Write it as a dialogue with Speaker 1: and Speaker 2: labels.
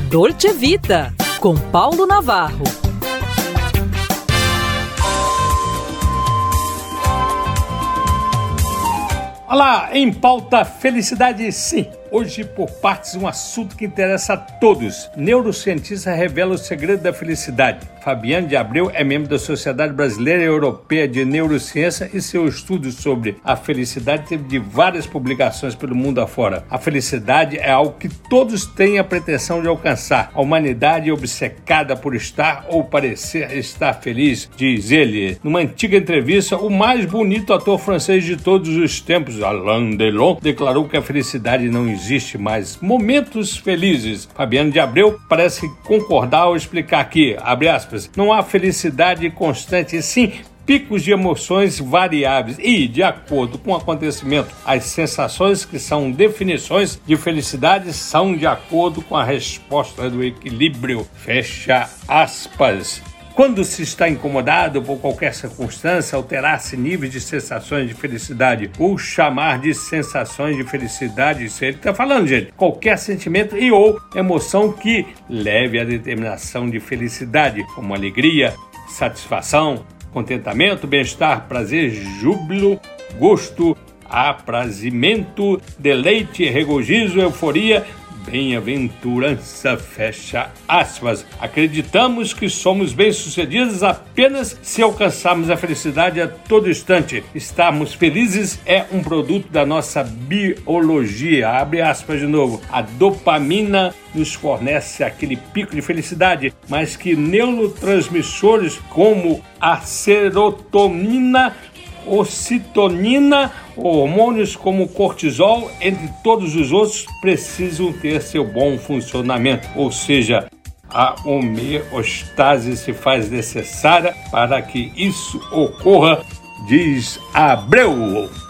Speaker 1: Dolce Vita, com Paulo Navarro.
Speaker 2: Olá, em pauta felicidade sim. Hoje, por partes, um assunto que interessa a todos. Neurocientista revela o segredo da felicidade. Fabiano de Abreu é membro da Sociedade Brasileira e Europeia de Neurociência e seu estudo sobre a felicidade teve de várias publicações pelo mundo afora. A felicidade é algo que todos têm a pretensão de alcançar. A humanidade é obcecada por estar ou parecer estar feliz, diz ele. Numa antiga entrevista, o mais bonito ator francês de todos os tempos, Alain Delon, declarou que a felicidade não existe mais. Momentos felizes. Fabiano de Abreu parece concordar ao explicar que, abre aspas, não há felicidade constante, e sim picos de emoções variáveis e, de acordo com o acontecimento, as sensações que são definições de felicidade são de acordo com a resposta do equilíbrio. Fecha aspas. Quando se está incomodado por qualquer circunstância, alterar-se níveis de sensações de felicidade ou chamar de sensações de felicidade, isso ele está falando, gente. Qualquer sentimento e ou emoção que leve à determinação de felicidade, como alegria, satisfação, contentamento, bem-estar, prazer, júbilo, gosto, aprazimento, deleite, regozijo, euforia, bem-aventurança, fecha aspas. Acreditamos que somos bem-sucedidos apenas se alcançarmos a felicidade a todo instante. Estarmos felizes é um produto da nossa biologia. Abre aspas de novo. A dopamina nos fornece aquele pico de felicidade, mas que neurotransmissores como a serotonina, ocitocina, hormônios como o cortisol, entre todos os outros, precisam ter seu bom funcionamento, ou seja, a homeostase se faz necessária para que isso ocorra, diz Abreu.